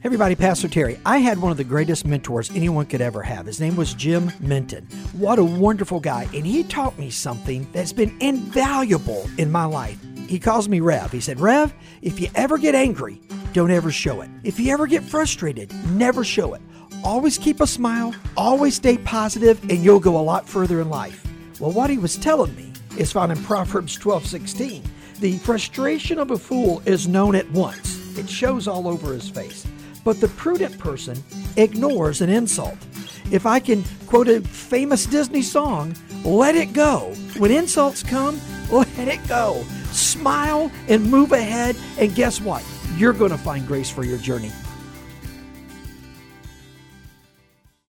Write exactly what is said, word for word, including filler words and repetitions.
Hey everybody, Pastor Terry. I had one of the greatest mentors anyone could ever have. His name was Jim Minton. What a wonderful guy. And he taught me something that's been invaluable in my life. He calls me Rev. He said, Rev, if you ever get angry, don't ever show it. If you ever get frustrated, never show it. Always keep a smile, always stay positive, and you'll go a lot further in life. Well, what he was telling me is found in Proverbs twelve sixteen. The frustration of a fool is known at once. It shows all over his face. But the prudent person ignores an insult. If I can quote a famous Disney song, let it go. When insults come, let it go. Smile and move ahead, and guess what? You're going to find grace for your journey.